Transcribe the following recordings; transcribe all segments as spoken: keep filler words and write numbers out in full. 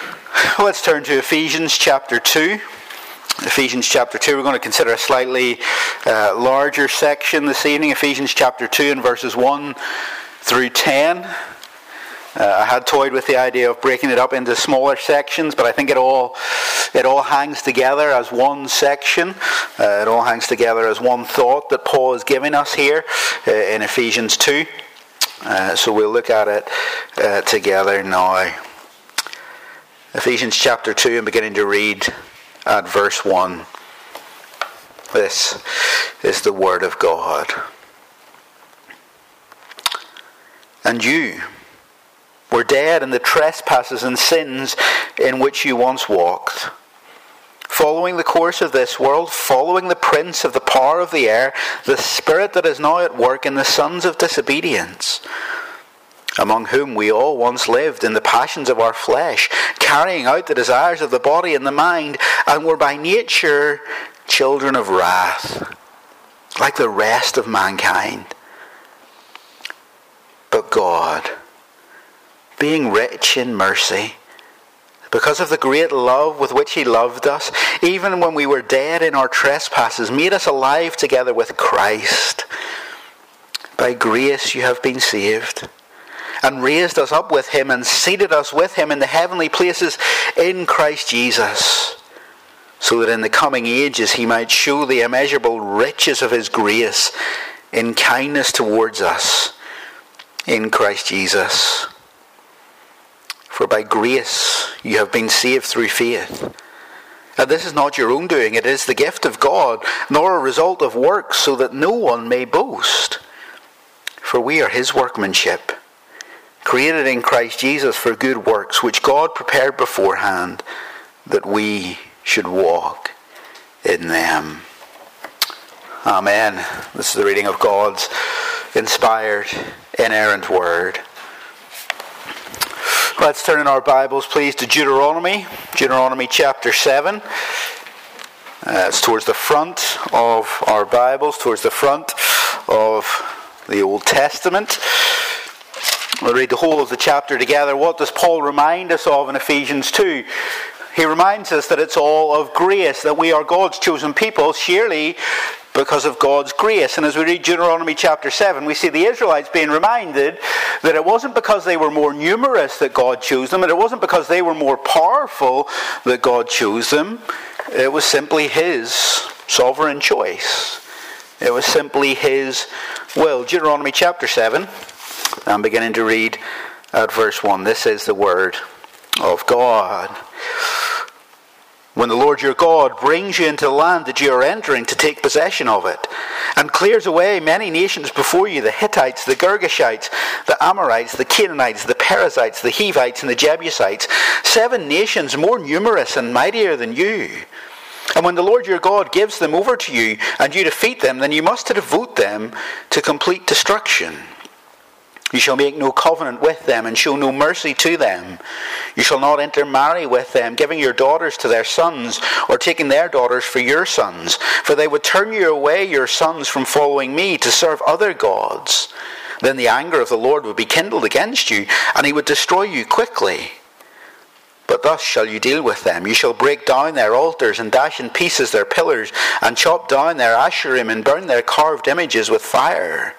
Let's turn to Ephesians chapter two. Ephesians chapter two. We're going to consider a slightly uh, larger section this evening. Ephesians chapter two and verses one through ten. Uh, I had toyed with the idea of breaking it up into smaller sections, but I think it all it all hangs together as one section. Uh, it all hangs together as one thought that Paul is giving us here uh, in Ephesians two. Uh, so we'll look at it uh, together now. Ephesians chapter two, and beginning to read at verse one. This is the word of God. And you were dead in the trespasses and sins in which you once walked, following the course of this world, following the prince of the power of the air, the spirit that is now at work in the sons of disobedience, among whom we all once lived in the passions of our flesh, carrying out the desires of the body and the mind, and were by nature children of wrath, like the rest of mankind. But God, being rich in mercy, because of the great love with which He loved us, even when we were dead in our trespasses, made us alive together with Christ. By grace you have been saved, and raised us up with Him, and seated us with Him in the heavenly places in Christ Jesus, so that in the coming ages He might show the immeasurable riches of His grace in kindness towards us in Christ Jesus. For by grace you have been saved through faith. And this is not your own doing, it is the gift of God, nor a result of works, so that no one may boast. For we are His workmanship, created in Christ Jesus for good works, which God prepared beforehand, that we should walk in them. Amen. This is the reading of God's inspired, inerrant word. Let's turn in our Bibles, please, to Deuteronomy, Deuteronomy chapter seven. Uh, it's towards the front of our Bibles, towards the front of the Old Testament. We'll read the whole of the chapter together. What does Paul remind us of in Ephesians two? He reminds us that it's all of grace, that we are God's chosen people, surely because of God's grace. And as we read Deuteronomy chapter seven, we see the Israelites being reminded that it wasn't because they were more numerous that God chose them, and it wasn't because they were more powerful that God chose them. It was simply His sovereign choice. It was simply His will. Deuteronomy chapter seven, I'm beginning to read at verse one. This is the word of God. When the Lord your God brings you into the land that you are entering to take possession of it, and clears away many nations before you, the Hittites, the Girgashites, the Amorites, the Canaanites, the Perizzites, the Hivites, and the Jebusites, seven nations more numerous and mightier than you. And when the Lord your God gives them over to you, and you defeat them, then you must devote them to complete destruction. You shall make no covenant with them, and show no mercy to them. You shall not intermarry with them, giving your daughters to their sons, or taking their daughters for your sons. For they would turn you away, your sons, from following me, to serve other gods. Then the anger of the Lord would be kindled against you, and He would destroy you quickly. But thus shall you deal with them. You shall break down their altars, and dash in pieces their pillars, and chop down their asherim, and burn their carved images with fire.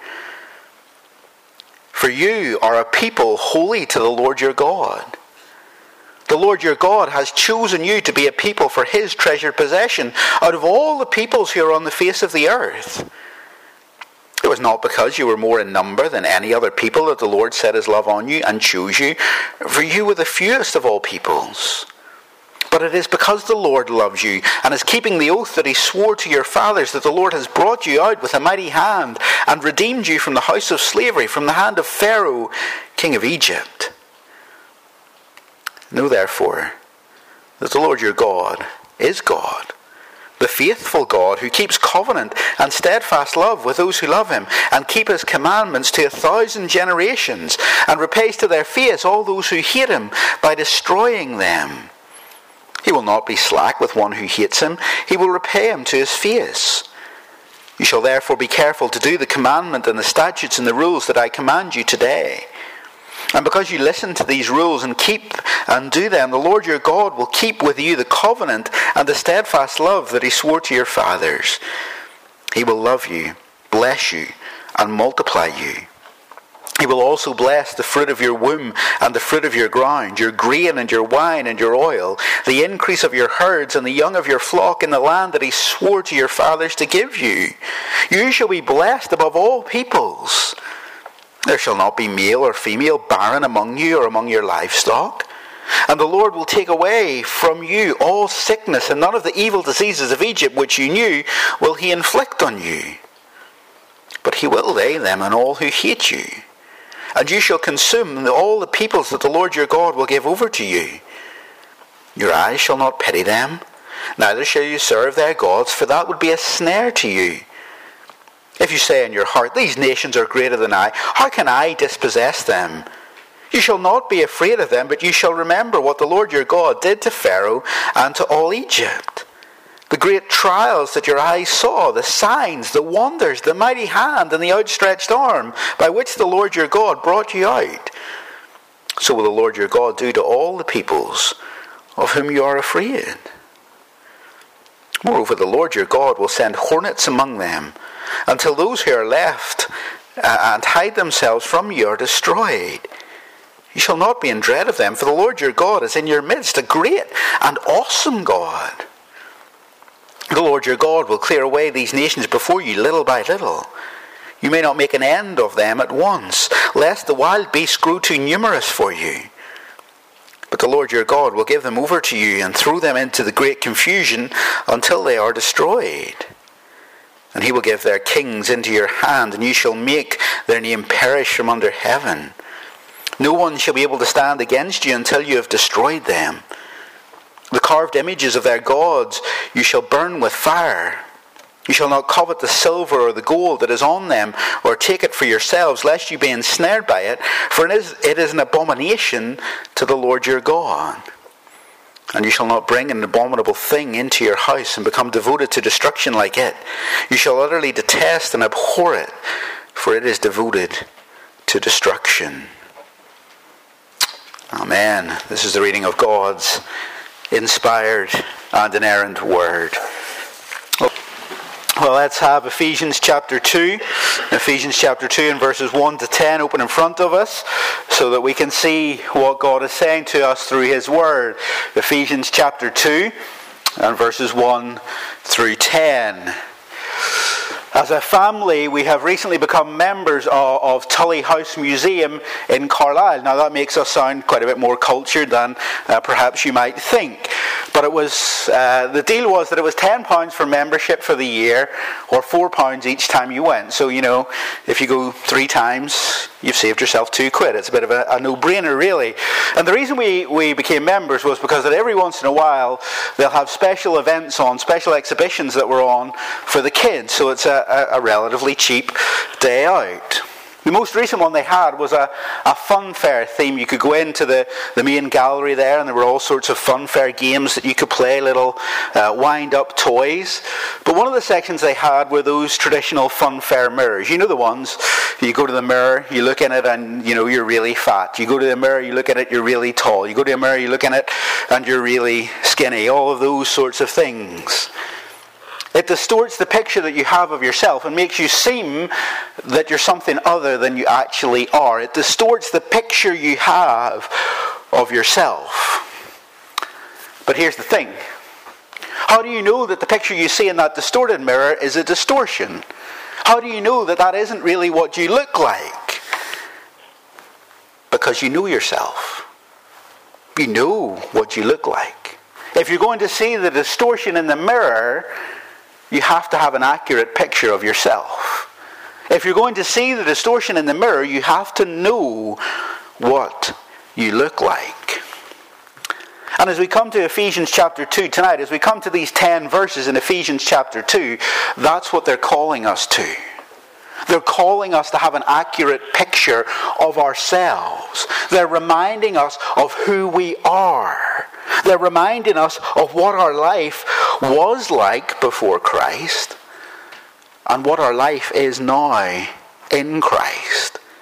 For you are a people holy to the Lord your God. The Lord your God has chosen you to be a people for His treasured possession out of all the peoples who are on the face of the earth. It was not because you were more in number than any other people that the Lord set His love on you and chose you, for you were the fewest of all peoples. But it is because the Lord loves you and is keeping the oath that He swore to your fathers, that the Lord has brought you out with a mighty hand and redeemed you from the house of slavery, from the hand of Pharaoh, king of Egypt. Know therefore that the Lord your God is God, the faithful God, who keeps covenant and steadfast love with those who love Him, and keep His commandments to a thousand generations, and repays to their face all those who hate Him by destroying them. He will not be slack with one who hates Him. He will repay him to his face. You shall therefore be careful to do the commandment and the statutes and the rules that I command you today. And because you listen to these rules and keep and do them, the Lord your God will keep with you the covenant and the steadfast love that he swore to your fathers. He will love you, bless you, and multiply you. He will also bless the fruit of your womb and the fruit of your ground, your grain and your wine and your oil, the increase of your herds and the young of your flock in the land that he swore to your fathers to give you. You shall be blessed above all peoples. There shall not be male or female barren among you or among your livestock. And the Lord will take away from you all sickness, and none of the evil diseases of Egypt which you knew will he inflict on you. But he will lay them on all who hate you. And you shall consume all the peoples that the Lord your God will give over to you. Your eyes shall not pity them, neither shall you serve their gods, for that would be a snare to you. If you say in your heart, these nations are greater than I, how can I dispossess them? You shall not be afraid of them, but you shall remember what the Lord your God did to Pharaoh and to all Egypt. The great trials that your eyes saw, the signs, the wonders, the mighty hand and the outstretched arm by which the Lord your God brought you out. So will the Lord your God do to all the peoples of whom you are afraid. Moreover, the Lord your God will send hornets among them, until those who are left and hide themselves from you are destroyed. You shall not be in dread of them, for the Lord your God is in your midst, a great and awesome God. The Lord your God will clear away these nations before you little by little. You may not make an end of them at once, lest the wild beasts grow too numerous for you. But the Lord your God will give them over to you and throw them into the great confusion until they are destroyed. And he will give their kings into your hand, and you shall make their name perish from under heaven. No one shall be able to stand against you until you have destroyed them. The carved images of their gods you shall burn with fire. You shall not covet the silver or the gold that is on them, or take it for yourselves, lest you be ensnared by it, for it is, it is an abomination to the Lord your God. And you shall not bring an abominable thing into your house and become devoted to destruction like it. You shall utterly detest and abhor it, for it is devoted to destruction. Amen. This is the reading of God's inspired and inerrant word. Well, let's have Ephesians chapter two. Ephesians chapter two and verses one to ten open in front of us so that we can see what God is saying to us through his word. Ephesians chapter two and verses one through ten. As a family, we have recently become members of, of Tully House Museum in Carlisle. Now that makes us sound quite a bit more cultured than uh, perhaps you might think. But it was uh, the deal was that it was ten pounds for membership for the year, or four pounds each time you went. So, you know, if you go three times, you've saved yourself two quid. It's a bit of a, a no-brainer, really. And the reason we, we became members was because that every once in a while they'll have special events on, special exhibitions that were on for the kids. So it's a, a, a relatively cheap day out. The most recent one they had was a, a fun fair theme. You could go into the, the main gallery there, and there were all sorts of fun fair games that you could play, little uh, wind-up toys. But one of the sections they had were those traditional fun fair mirrors. You know the ones. You go to the mirror, you look in it, and you know you're really fat. You go to the mirror, you look at it, you're really tall. You go to the mirror, you look in it, and you're really skinny. All of those sorts of things. It distorts the picture that you have of yourself and makes you seem that you're something other than you actually are. It distorts the picture you have of yourself. But here's the thing. How do you know that the picture you see in that distorted mirror is a distortion? How do you know that that isn't really what you look like? Because you know yourself. You know what you look like. If you're going to see the distortion in the mirror, you have to have an accurate picture of yourself. If you're going to see the distortion in the mirror, you have to know what you look like. And as we come to Ephesians chapter two tonight, as we come to these ten verses in Ephesians chapter two, that's what they're calling us to. They're calling us to have an accurate picture of ourselves. They're reminding us of who we are. They're reminding us of what our life was like before Christ and what our life is now in Christ.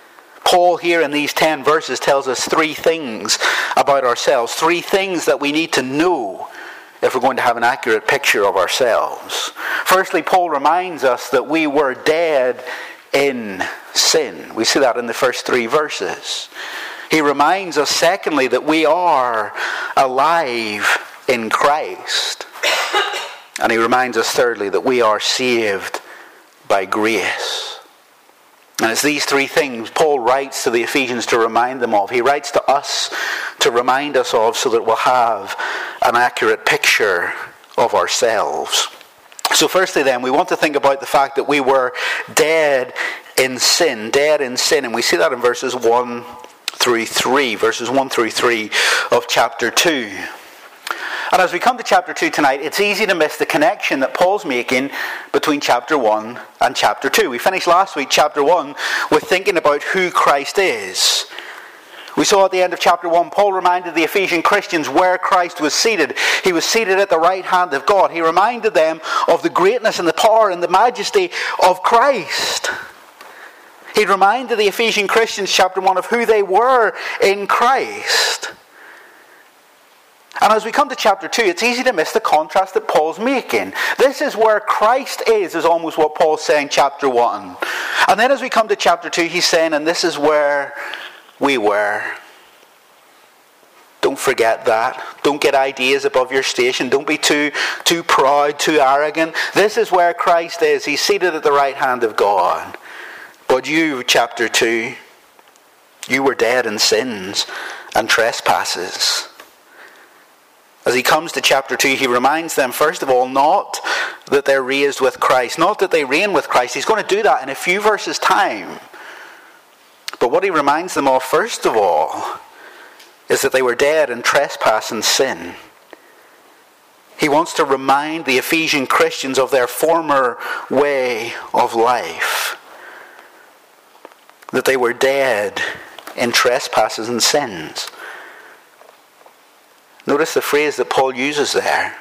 Paul here in these ten verses tells us three things about ourselves, three things that we need to know if we're going to have an accurate picture of ourselves. Firstly, Paul reminds us that we were dead in sin. We see that in the first three verses. He reminds us, secondly, that we are alive in Christ. And he reminds us, thirdly, that we are saved by grace. And it's these three things Paul writes to the Ephesians to remind them of. He writes to us to remind us of so that we'll have an accurate picture of ourselves. So firstly then, we want to think about the fact that we were dead in sin. Dead in sin. And we see that in verses one through three. Verses one through three of chapter two. And as we come to chapter two tonight, it's easy to miss the connection that Paul's making between chapter one and chapter two. We finished last week, chapter one, with thinking about who Christ is. We saw at the end of chapter one, Paul reminded the Ephesian Christians where Christ was seated. He was seated at the right hand of God. He reminded them of the greatness and the power and the majesty of Christ. He reminded the Ephesian Christians, chapter one, of who they were in Christ. And as we come to chapter two, it's easy to miss the contrast that Paul's making. This is where Christ is, is almost what Paul's saying chapter one. And then as we come to chapter two, he's saying, and this is where we were. Don't forget that. Don't get ideas above your station. Don't be too, too proud, too arrogant. This is where Christ is. He's seated at the right hand of God. But you, chapter two, you were dead in sins and trespasses. As he comes to chapter two, he reminds them, first of all, not that they're raised with Christ, not that they reign with Christ. He's going to do that in a few verses' time. But what he reminds them of, first of all, is that they were dead in trespass and sin. He wants to remind the Ephesian Christians of their former way of life. That they were dead in trespasses and sins. Notice the phrase that Paul uses there.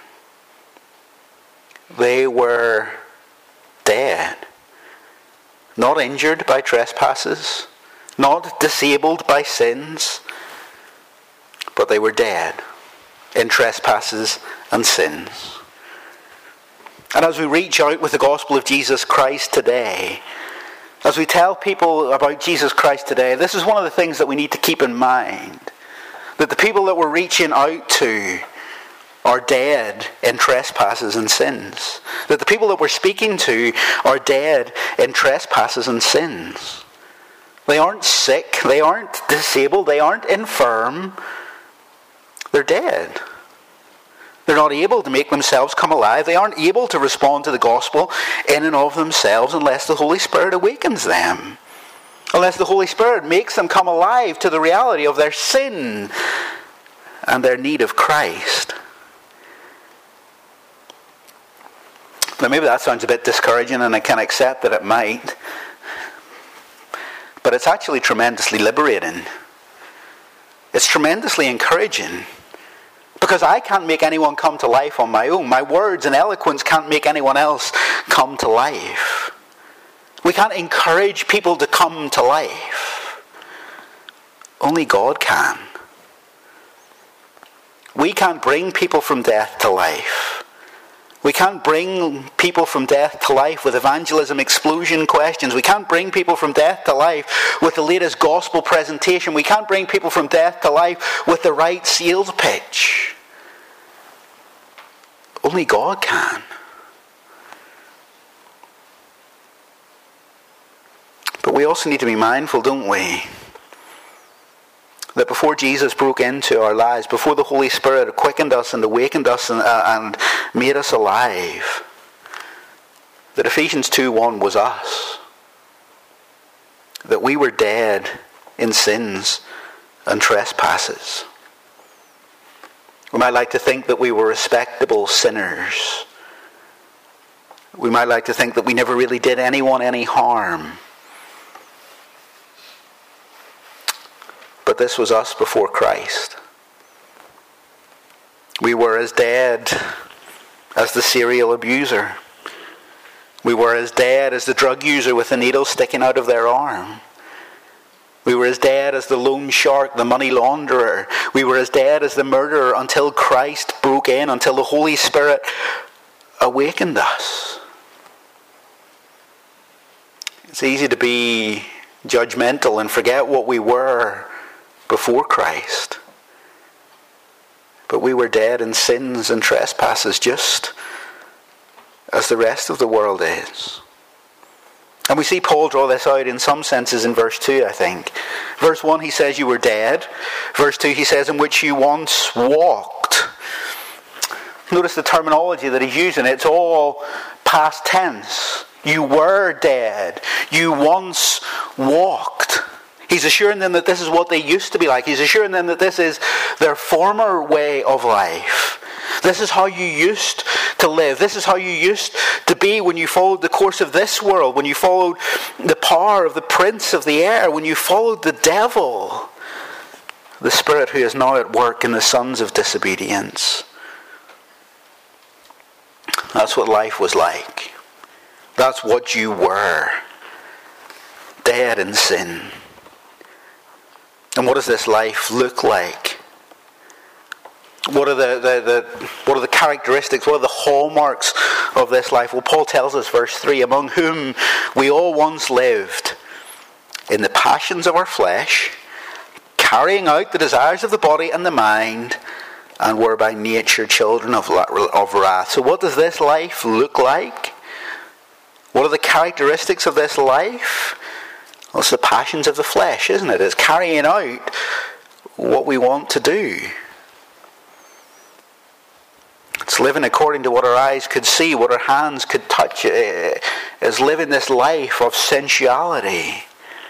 They were dead. Not injured by trespasses. Not disabled by sins. But they were dead in trespasses and sins. And as we reach out with the gospel of Jesus Christ today, as we tell people about Jesus Christ today, this is one of the things that we need to keep in mind. That the people that we're reaching out to are dead in trespasses and sins. That the people that we're speaking to are dead in trespasses and sins. They aren't sick. They aren't disabled. They aren't infirm. They're dead. They're not able to make themselves come alive. They aren't able to respond to the gospel in and of themselves unless the Holy Spirit awakens them. Unless the Holy Spirit makes them come alive to the reality of their sin and their need of Christ. Now maybe that sounds a bit discouraging, and I can accept that it might. But it's actually tremendously liberating. It's tremendously encouraging. Because I can't make anyone come to life on my own. My words and eloquence can't make anyone else come to life. We can't encourage people to come to life. Only God can. We can't bring people from death to life. We can't bring people from death to life with evangelism explosion questions. We can't bring people from death to life with the latest gospel presentation. We can't bring people from death to life with the right sales pitch. Only God can. But we also need to be mindful, don't we, that before Jesus broke into our lives, before the Holy Spirit quickened us and awakened us and, uh, and made us alive, that Ephesians two one was us. That we were dead in sins and trespasses. We might like to think that we were respectable sinners. We might like to think that we never really did anyone any harm. But this was us before Christ. We were as dead as the serial abuser. We were as dead as the drug user with the needle sticking out of their arm. We were as dead as the loan shark, the money launderer. We were as dead as the murderer until Christ broke in, until the Holy Spirit awakened us. It's easy to be judgmental and forget what we were before Christ. But we were dead in sins and trespasses, just as the rest of the world is. And we see Paul draw this out in some senses in verse two, I think. Verse one, he says you were dead. Verse two, he says in which you once walked. Notice the terminology that he's using. It's all past tense. You were dead. You once walked. He's assuring them that this is what they used to be like. He's assuring them that this is their former way of life. This is how you used to live. This is how you used to be when you followed the course of this world, when you followed the power of the prince of the air, when you followed the devil, the spirit who is now at work in the sons of disobedience. That's what life was like. That's what you were. Dead in sin. And what does this life look like? What are the, the, the what are the characteristics, what are the hallmarks of this life? Well, Paul tells us, verse three, among whom we all once lived in the passions of our flesh, carrying out the desires of the body and the mind, and were by nature children of, of wrath. So what does this life look like? What are the characteristics of this life? Well, it's the passions of the flesh, isn't it? It's carrying out what we want to do. It's living according to what our eyes could see, what our hands could touch. It's living this life of sensuality.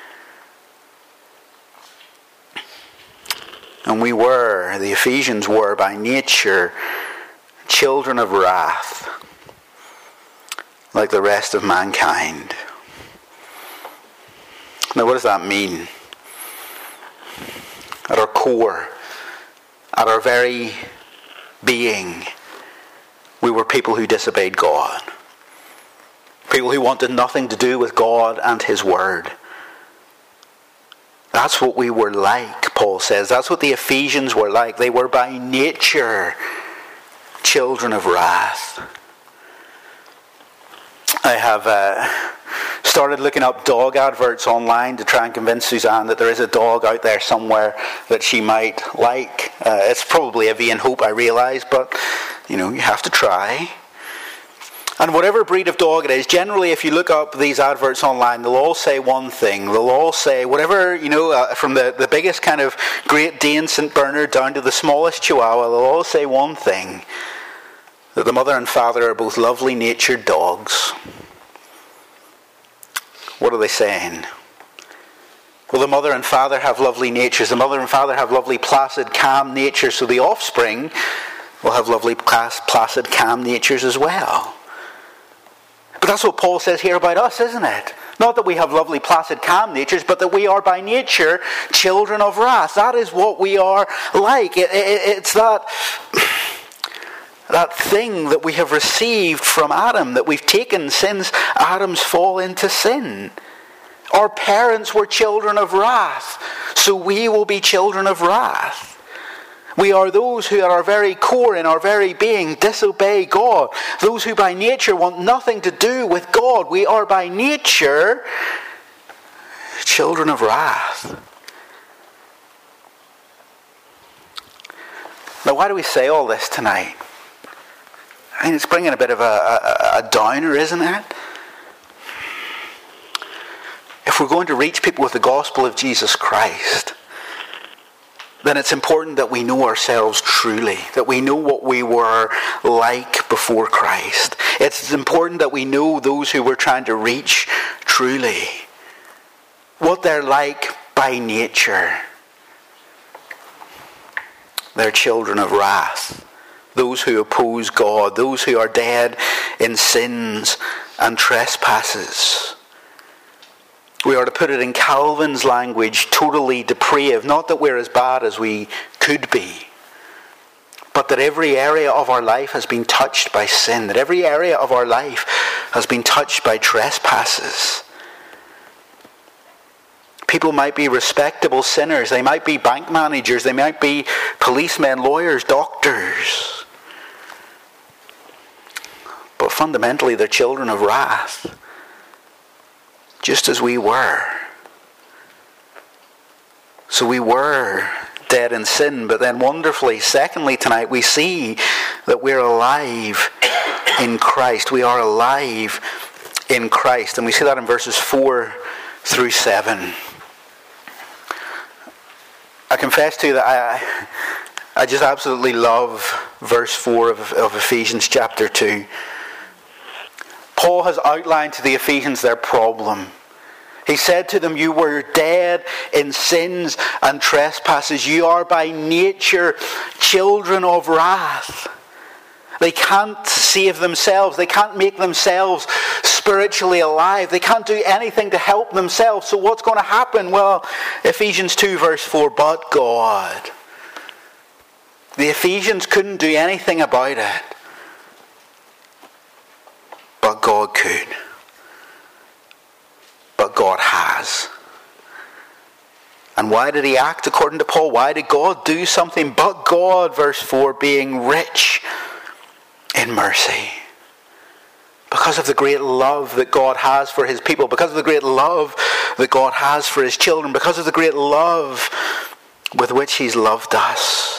And we were, the Ephesians were, by nature, children of wrath, like the rest of mankind. Now, what does that mean? At our core, at our very being, we were people who disobeyed God. People who wanted nothing to do with God and His Word. That's what we were like, Paul says. That's what the Ephesians were like. They were by nature children of wrath. I have uh, started looking up dog adverts online to try and convince Suzanne that there is a dog out there somewhere that she might like. Uh, it's probably a vain hope, I realise, but you know, you have to try. And whatever breed of dog it is, generally if you look up these adverts online, they'll all say one thing. They'll all say, whatever, you know, uh, from the, the biggest kind of Great Dane Saint Bernard down to the smallest Chihuahua, they'll all say one thing. That the mother and father are both lovely natured dogs. What are they saying? Well, the mother and father have lovely natures. The mother and father have lovely, placid, calm natures. So the offspring will have lovely, placid, calm natures as well. But that's what Paul says here about us, isn't it? Not that we have lovely, placid, calm natures, but that we are by nature children of wrath. That is what we are like. It, it, it's that... That thing that we have received from Adam, that we've taken since Adam's fall into sin. Our parents were children of wrath, so we will be children of wrath. We are those who at our very core, in our very being, disobey God. Those who by nature want nothing to do with God. We are by nature children of wrath. Now, why do we say all this tonight? I mean, it's bringing a bit of a, a, a downer, isn't it? If we're going to reach people with the gospel of Jesus Christ, then it's important that we know ourselves truly, that we know what we were like before Christ. It's important that we know those who we're trying to reach truly, what they're like by nature. They're children of wrath. Those who oppose God, those who are dead in sins and trespasses. We are, to put it in Calvin's language, totally depraved. Not that we're as bad as we could be, but that every area of our life has been touched by sin, that every area of our life has been touched by trespasses. People might be respectable sinners. They might be bank managers. They might be policemen, lawyers, doctors. But fundamentally, they're children of wrath, just as we were. So we were dead in sin, but then wonderfully, secondly, tonight, we see that we're alive in Christ. We are alive in Christ. And we see that in verses four through seven. I confess to you that I, I just absolutely love verse four of, of Ephesians chapter two. Paul has outlined to the Ephesians their problem. He said to them, you were dead in sins and trespasses. You are by nature children of wrath. They can't save themselves. They can't make themselves spiritually alive. They can't do anything to help themselves. So what's going to happen? Well, Ephesians two verse four, but God. The Ephesians couldn't do anything about it. But God could. But God has. And why did he act according to Paul? Why did God do something? But God, verse four, being rich in mercy. Because of the great love that God has for his people. Because of the great love that God has for his children. Because of the great love with which he's loved us.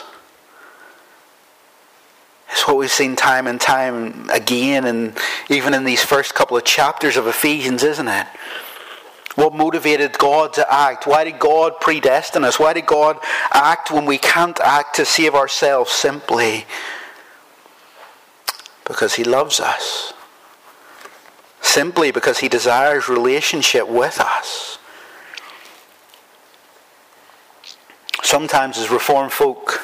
It's what we've seen time and time again, and even in these first couple of chapters of Ephesians, isn't it? What motivated God to act? Why did God predestine us? Why did God act when we can't act to save ourselves? Simply because he loves us. Simply because he desires relationship with us. Sometimes as Reformed folk,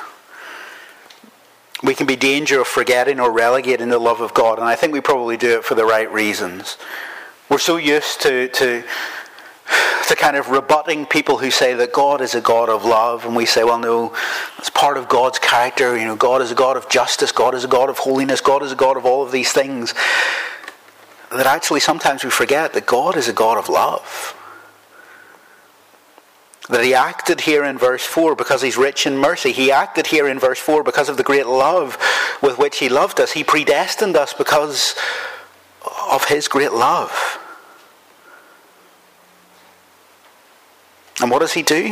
we can be in danger of forgetting or relegating the love of God, and I think we probably do it for the right reasons. We're so used to, to, to kind of rebutting people who say that God is a God of love, and we say, well, no, it's part of God's character. You know, God is a God of justice. God is a God of holiness. God is a God of all of these things. That actually sometimes we forget that God is a God of love. That he acted here in verse four because he's rich in mercy. He acted here in verse four because of the great love with which he loved us. He predestined us because of his great love. And what does he do?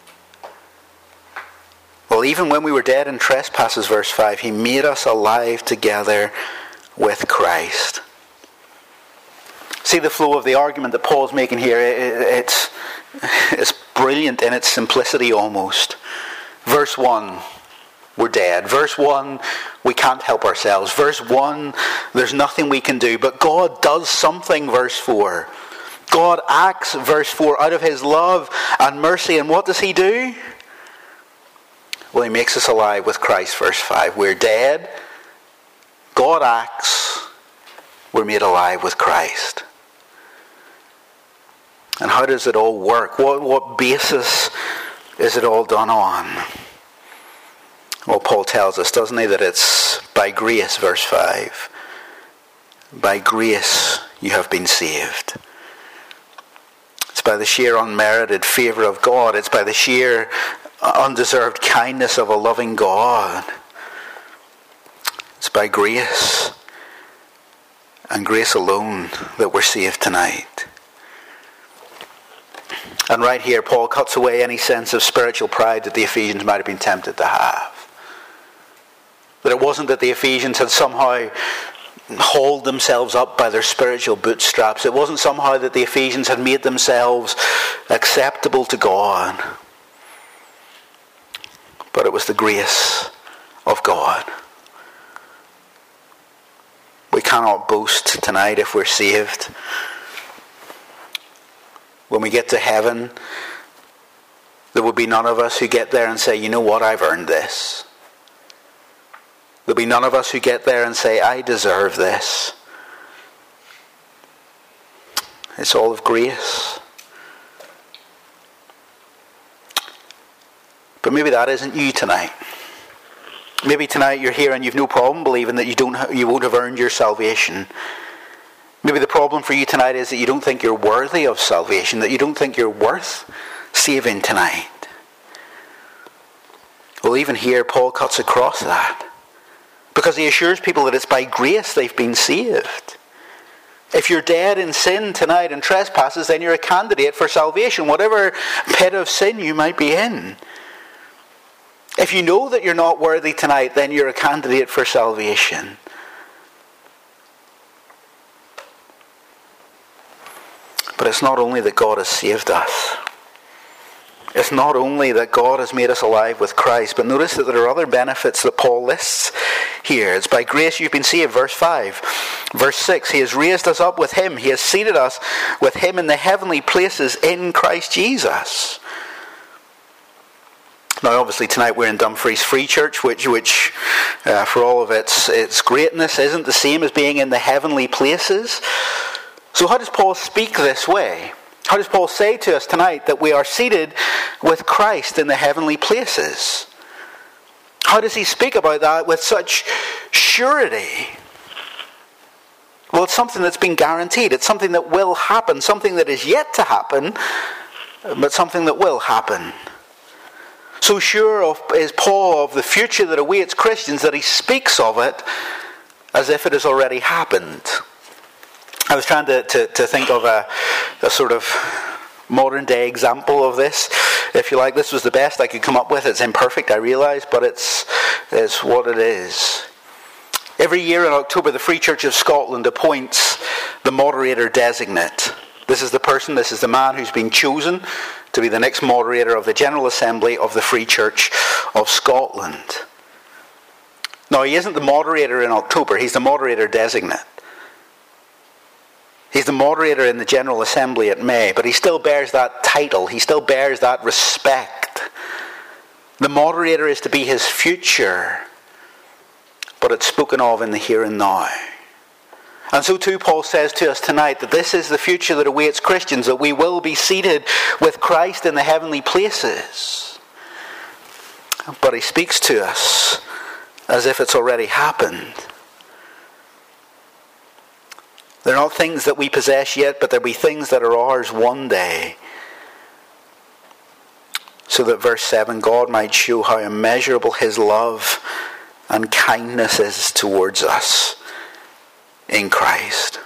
Well, even when we were dead in trespasses, verse five, he made us alive together with Christ. See the flow of the argument that Paul's making here. It's, it's brilliant in its simplicity almost. Verse one, we're dead. Verse one, we can't help ourselves. Verse one, there's nothing we can do. But God does something, verse four. God acts, verse four, out of his love and mercy. And what does he do? Well, he makes us alive with Christ, verse five. We're dead. God acts. We're made alive with Christ. And how does it all work? What, what basis is it all done on? Well, Paul tells us, doesn't he, that it's by grace, verse five. By grace you have been saved. It's by the sheer unmerited favour of God. It's by the sheer undeserved kindness of a loving God. It's by grace and grace alone that we're saved tonight. And right here, Paul cuts away any sense of spiritual pride that the Ephesians might have been tempted to have. That it wasn't that the Ephesians had somehow hauled themselves up by their spiritual bootstraps. It wasn't somehow that the Ephesians had made themselves acceptable to God. But it was the grace of God. We cannot boast tonight if we're saved. When we get to heaven, there will be none of us who get there and say, you know what, I've earned this. There'll be none of us who get there and say, I deserve this. It's all of grace. But maybe that isn't you tonight. Maybe tonight you're here and you've no problem believing that you don't, you won't have earned your salvation. Maybe the problem for you tonight is that you don't think you're worthy of salvation, that you don't think you're worth saving tonight? Well, even here, Paul cuts across that, because he assures people that it's by grace they've been saved. If you're dead in sin tonight and trespasses, then you're a candidate for salvation, whatever pit of sin you might be in. If you know that you're not worthy tonight, then you're a candidate for salvation. But it's not only that God has saved us. It's not only that God has made us alive with Christ, but notice that there are other benefits that Paul lists here. It's by grace you've been saved, verse five. Verse six, he has raised us up with him. He has seated us with him in the heavenly places in Christ Jesus. Now, obviously, tonight we're in Dumfries Free Church, which, which uh, for all of its, its greatness, isn't the same as being in the heavenly places. So how does Paul speak this way? How does Paul say to us tonight that we are seated with Christ in the heavenly places? How does he speak about that with such surety? Well, it's something that's been guaranteed. It's something that will happen, something that is yet to happen, but something that will happen. So sure of, is Paul of the future that awaits Christians that he speaks of it as if it has already happened. I was trying to, to, to think of a, a sort of modern day example of this. If you like, this was the best I could come up with. It's imperfect, I realise, but it's, it's what it is. Every year in October, the Free Church of Scotland appoints the moderator designate. This is the person, this is the man who's been chosen to be the next moderator of the General Assembly of the Free Church of Scotland. Now, he isn't the moderator in October, he's the moderator designate. He's the moderator in the General Assembly at May, but he still bears that title, he still bears that respect. The moderator is to be his future, but it's spoken of in the here and now. And so too Paul says to us tonight that this is the future that awaits Christians, that we will be seated with Christ in the heavenly places. But he speaks to us as if it's already happened. They're not things that we possess yet, but there'll be things that are ours one day. So that verse seven, God might show how immeasurable his love and kindness is towards us in Christ.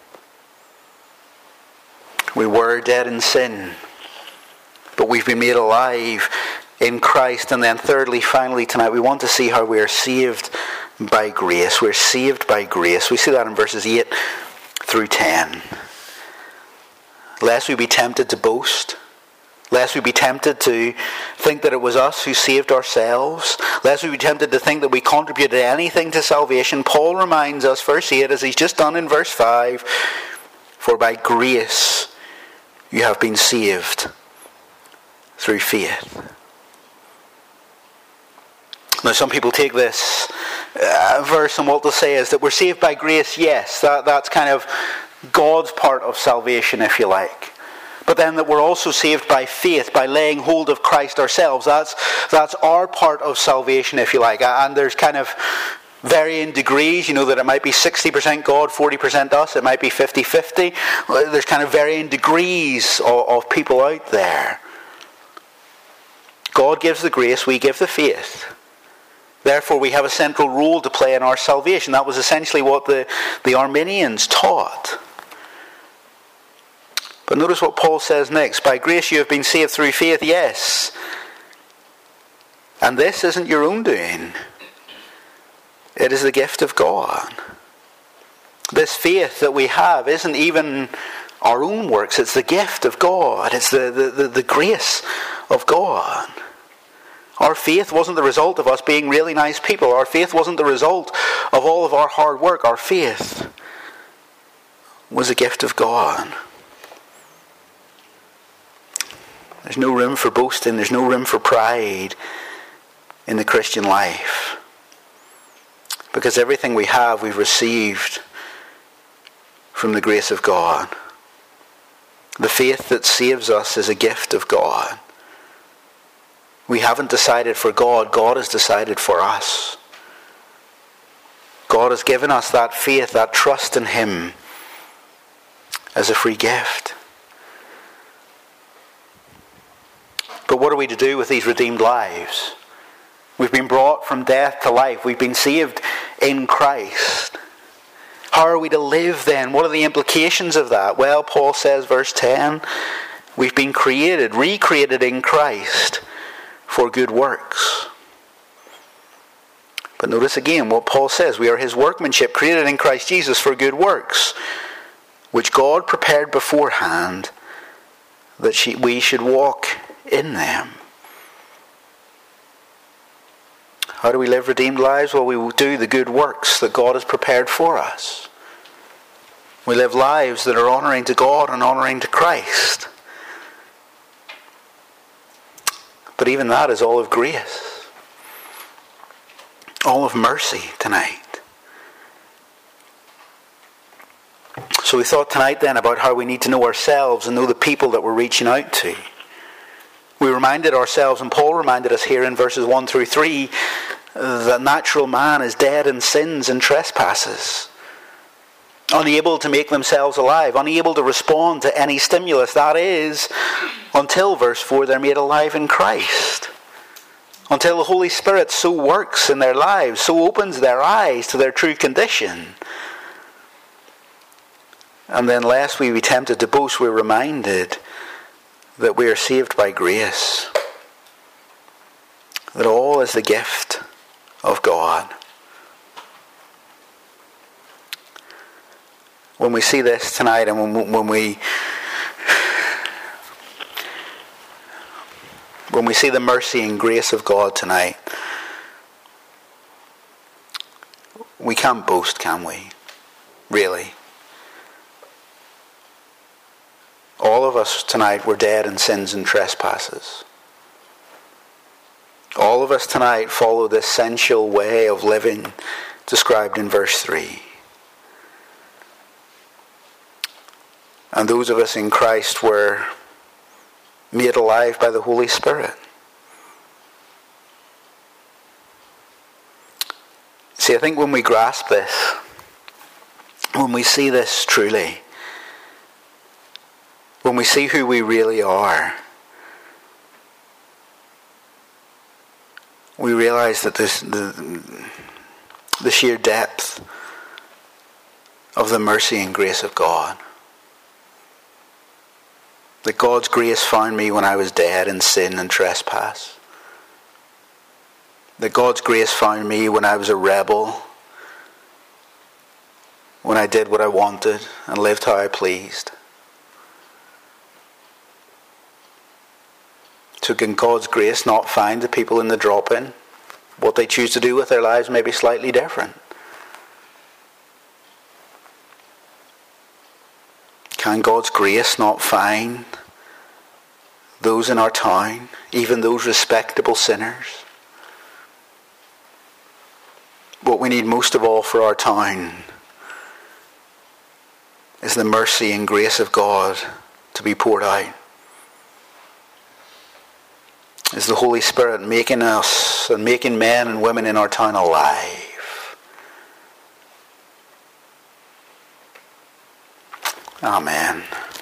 We were dead in sin, but we've been made alive in Christ. And then thirdly, finally tonight, we want to see how we are saved by grace. We're saved by grace. We see that in verses eight through ten. Lest we be tempted to boast, lest we be tempted to think that it was us who saved ourselves, lest we be tempted to think that we contributed anything to salvation, Paul reminds us, verse eight, as he's just done in verse five, for by grace you have been saved through faith. Now, some people take this uh, verse and what they'll say is that we're saved by grace, yes, that, that's kind of God's part of salvation, if you like. But then that we're also saved by faith, by laying hold of Christ ourselves. That's, that's our part of salvation, if you like. And there's kind of varying degrees, you know, that it might be sixty percent God, forty percent us, it might be fifty-fifty. There's kind of varying degrees of, of people out there. God gives the grace, we give the faith. Therefore, we have a central role to play in our salvation. That was essentially what the, the Arminians taught. But notice what Paul says next. By grace you have been saved through faith, yes. And this isn't your own doing. It is the gift of God. This faith that we have isn't even our own works. It's the gift of God. It's the, the, the, the grace of God. Our faith wasn't the result of us being really nice people. Our faith wasn't the result of all of our hard work. Our faith was a gift of God. There's no room for boasting. There's no room for pride in the Christian life. Because everything we have, we've received from the grace of God. The faith that saves us is a gift of God. We haven't decided for God. God has decided for us. God has given us that faith, that trust in him as a free gift. what are we to do with these redeemed lives? We've been brought from death to life. We've been saved in Christ. How are we to live then? What are the implications of that? Well, Paul says, verse ten, we've been created, recreated in Christ for good works. But notice again what Paul says. We are his workmanship, created in Christ Jesus for good works, which God prepared beforehand that we should walk in them. How do we live redeemed lives? Well, we will do the good works that God has prepared for us. We live lives that are honouring to God and honouring to Christ. But even that is all of grace. All of mercy tonight. So we thought tonight then about how we need to know ourselves and know the people that we're reaching out to. We reminded ourselves, and Paul reminded us here in verses one through three, that natural man is dead in sins and trespasses, unable to make themselves alive, unable to respond to any stimulus. That is, until verse four, they're made alive in Christ. Until the Holy Spirit so works in their lives, so opens their eyes to their true condition. And then lest we be tempted to boast, we're reminded that we are saved by grace. That all is the gift of God. When we see this tonight, and when, when we when we see the mercy and grace of God tonight, we can't boast, can we? Really. All of us tonight were dead in sins and trespasses. All of us tonight follow this sensual way of living described in verse three. And those of us in Christ were made alive by the Holy Spirit. See, I think when we grasp this, when we see this truly, when we see who we really are, we realize that this, the, the sheer depth of the mercy and grace of God. That God's grace found me when I was dead in sin and trespass. That God's grace found me when I was a rebel, when I did what I wanted and lived how I pleased. So can God's grace not find the people in the drop-in? What they choose to do with their lives may be slightly different. Can God's grace not find those in our town, even those respectable sinners? What we need most of all for our town is the mercy and grace of God to be poured out. Is the Holy Spirit making us and making men and women in our town alive. Amen.